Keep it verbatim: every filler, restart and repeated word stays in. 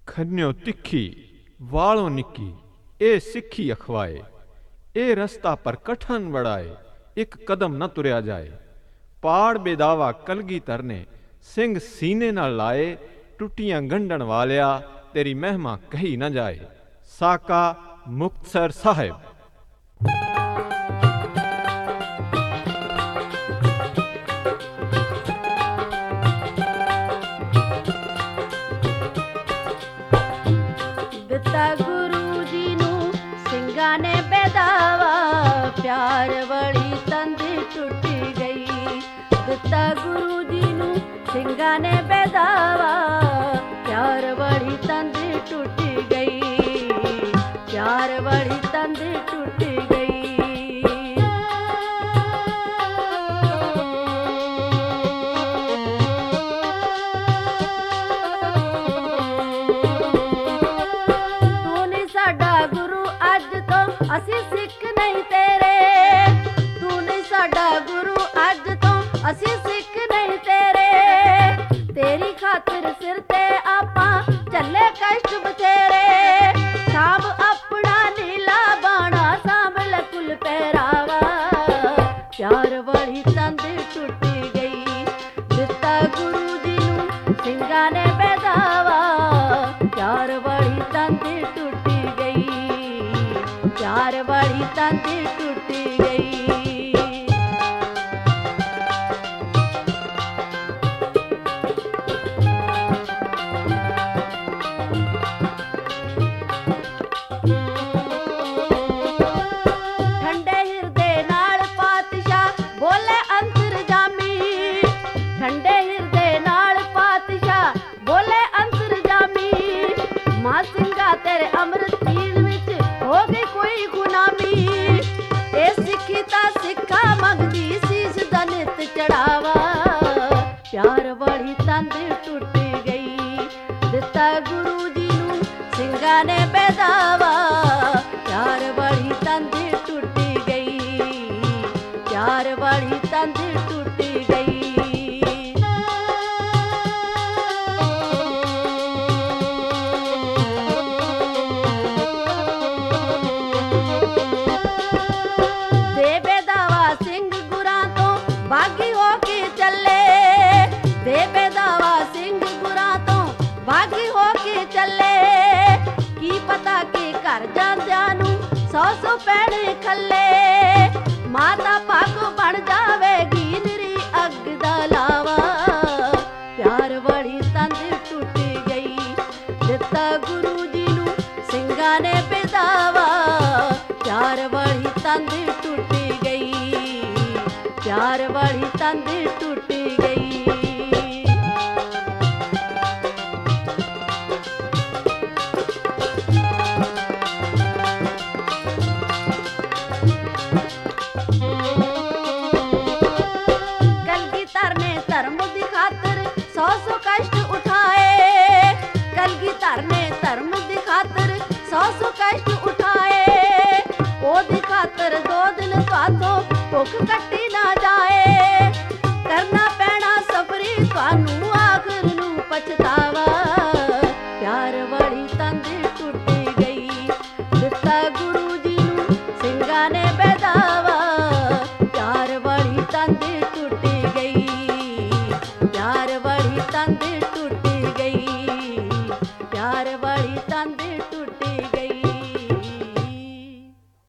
ਖੰਨਿਓ ਤਿੱਖੀ ਵਾਲੋਂ ਨਿੱਕੀ ਇਹ ਸਿੱਖੀ ਅਖਵਾਏ, ਇਹ ਰਸਤਾ ਪਰ ਕਠਨ ਵੜਾਏ, ਇੱਕ ਕਦਮ ਨਾ ਤੁਰਿਆ ਜਾਏ। ਪਾੜ ਬੇਦਾਵਾ ਕਲਗੀਧਰ ਨੇ ਸਿੰਘ ਸੀਨੇ ਨਾਲ ਲਾਏ, ਟੁੱਟੀਆਂ ਗੰਢਣ ਵਾਲਿਆ ਤੇਰੀ ਮਹਿਮਾ ਕਹੀ ਨਾ ਜਾਏ। ਸਾਕਾ ਮੁਕਤਸਰ ਸਾਹਿਬ। ਦਿੱਤਾ ਗੁਰੂ ਜੀ ਨੂੰ ਸਿੰਘਾਂ ਨੇ ਬੇਦਾਵਾ, ਪਿਆਰ ਵਾਲੀ ਤੰਦ ਟੁੱਟ ਗਈ। ਦਿੱਤਾ ਗੁਰੂ ਜੀ ਨੂੰ ਸਿੰਘਾਂ ਨੇ ਬੇਦਾਵਾ, ਪਿਆਰ ਵਾਲੀ ਤੰਦ ਟੁੱਟ ਗਈ, ਪਿਆਰ ਵਾਲੀ ਤੰਦ ਟੁੱਟ ਗਈ। ਅਸੀਂ ਸਿੱਖ ਨਹੀਂ ਤੇਰੇ, ਤੂੰ ਨਹੀਂ ਸਾਡਾ ਗੁਰੂ ਅੱਜ ਤੋਂ, ਅਸੀਂ ਸਿੱਖ ਨਹੀਂ ਤੇਰੇ। ਤੇਰੀ ਖਾਤਰ ਸਿਰ ਤੇ ਆਪਾਂ ਚੱਲੇ ਕਸ਼ਟ ਬਥੇਰੇ, ਸਾਂਭ ਆਪਣਾ ਨੀਲਾ ਬਾਣਾ, ਸਾਂਭ ਲੈ ਕੁਲ ਪਹਿਰਾਵਾ, ਪਿਆਰ ਵਾਲੀ ਤੰਦ ਟੁੱਟ ਗਈ। ਦਿੱਤਾ ਗੁਰੂ ਜੀ ਨੂੰ ਸਿੰਘਾਂ ਨੇ ਬੇਦਾਵਾ, ਪਿਆਰ ਵਾਲੀ ਤੰਦ ਟੁੱਟ ਗਈ, ਪਿਆਰ ਵਾਲੀ ਤੰਦ ਟੁੱਟ ਗਈ। ਠੰਡੇ ਹਿਰਦੇ ਨਾਲ ਪਾਤਸ਼ਾਹ ਬੋਲੇ ਅੰਤਰਜਾਮੀ, ਠੰਡੇ ਹਿਰਦੇ ਨਾਲ ਪਾਤਸ਼ਾਹ ਬੋਲੇ ਅੰਤਰਜਾਮੀ। ਮਾਂ ਸਿੰਘਾ ਤੇਰੇ ਅੰਮ੍ਰਿਤ ਪੀਣ ਵਿੱਚ ਹੋ ਗਈ ਕੋਈ ਗੁਨਾਮੀ, ਇਹ ਸਿੱਖੀ ਤਾਂ ਸਿੱਖਾ ਮੰਗਦੀ ਸੀਸ ਦਾ ਨਿਤ ਚੜਾਵਾ, ਪਿਆਰ ਵਾਲੀ ਤੰਦ ਟੁੱਟ ਗਈ। ਦਿੱਤਾ ਗੁਰੂ ਜੀ ਨੂੰ ਸਿੰਘਾਂ ਨੇ ਬੇਦਾਵਾ, ਪਿਆਰ ਵਾਲੀ ਤੰਦ ਟੁੱਟ ਗਈ, ਪਿਆਰ ਵਾਲੀ ਤੰਦ ਟੁੱਟ ਗਈ। ਬਾਗੀ ਹੋ ਕੇ ਚੱਲੇ, ਦੇ ਬੇਦਾਵਾ ਸਿੰਘ ਗੁਰਾਂ ਤੋਂ ਬਾਗੀ ਹੋ ਕੇ ਚੱਲੇ। ਕੀ ਪਤਾ ਕਿ ਘਰ ਜਾਂਦਿਆਂ ਨੂੰ ਸੌ ਸੌ ਪੈਣੇ ਖੱਲੇ, ਮਾਤਾ ਪੱਗ ਬਣ ਜਾਵੇਗੀ ਨਿਰੀ ਅੱਗ ਦਾ ਲਾਵਾ, ਪਿਆਰ ਵਾਲੀ ਤੰਦ ਟੁੱਟ ਗਈ। ਦਿੱਤਾ ਗੁਰੂ ਜੀ ਨੂੰ ਸਿੰਘਾਂ ਨੇ ਬੇਦਾਵਾ, ਪਿਆਰ ਵਾਲੀ ਤੰਦ ਟੁੱਟ ਗਈ, ਪਿਆਰ ਵਾਲੀ ਤੰਦ ਟੁੱਟ ਗਈ। ਕਲਗੀਧਰ ਨੇ ਧਰਮ ਦੀ ਖਾਤਰ ਸੌ ਸੌ ਕਸ਼ਟ ਉਠਾਏ, ਕਲਗੀਧਰ ਨੇ ਧਰਮ ਦੀ ਖਾਤਰ ਸੌ ਸੌ ਕਸ਼ਟ ਉਠਾਏ। ਉਹਦੀ ਖਾਤਰ ਦੋ ਦਿਨ ਪਾਥੋਂ ਭੁੱਖ ਕੱਟੀ ਨਾ ਜਾਏ, ਕਰਨਾ ਪੈਣਾ ਸਬਰੀ ਤੁਹਾਨੂੰ ਆਖਰ ਨੂੰ ਪਛਤਾ